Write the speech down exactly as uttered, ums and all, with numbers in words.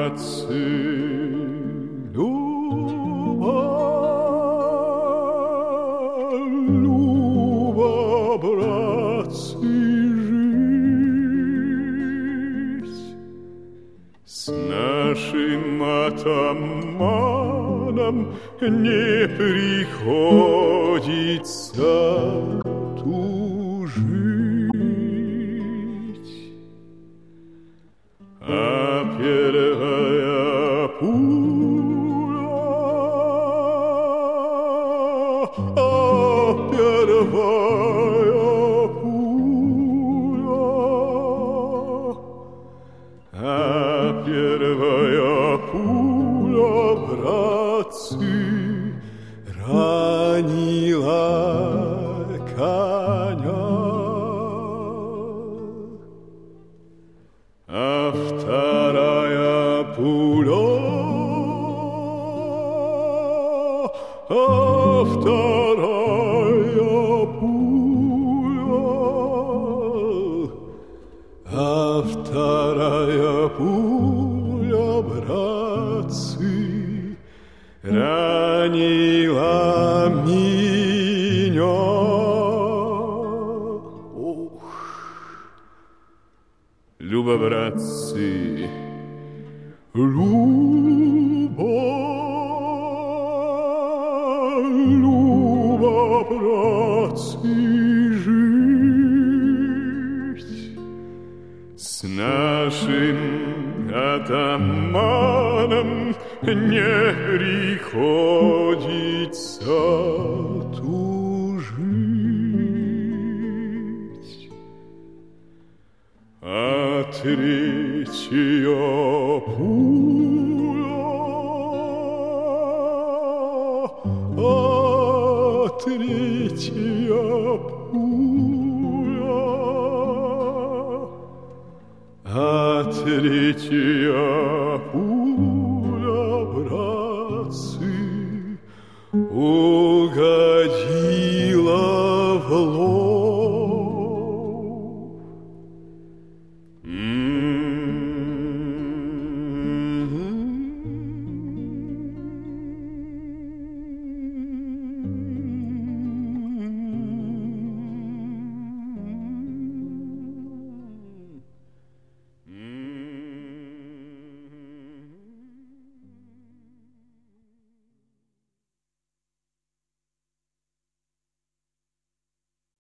bratci, Luba, Luba, bratci, žiť s našim atamanom neprichodiť sa tu žiť. A первая пуля, а первая пуля, а первая пуля, братцы, ранила коня, а вторая пуля, а вторая пуля, а вторая пуля, братцы, ранила меня. Ух. Люба, братцы, Люба, Люба, братцы, жить с нашим атаманом не приходится ту жить. А третья пуля, а третья пуля, а третья пуля, братцы, угодила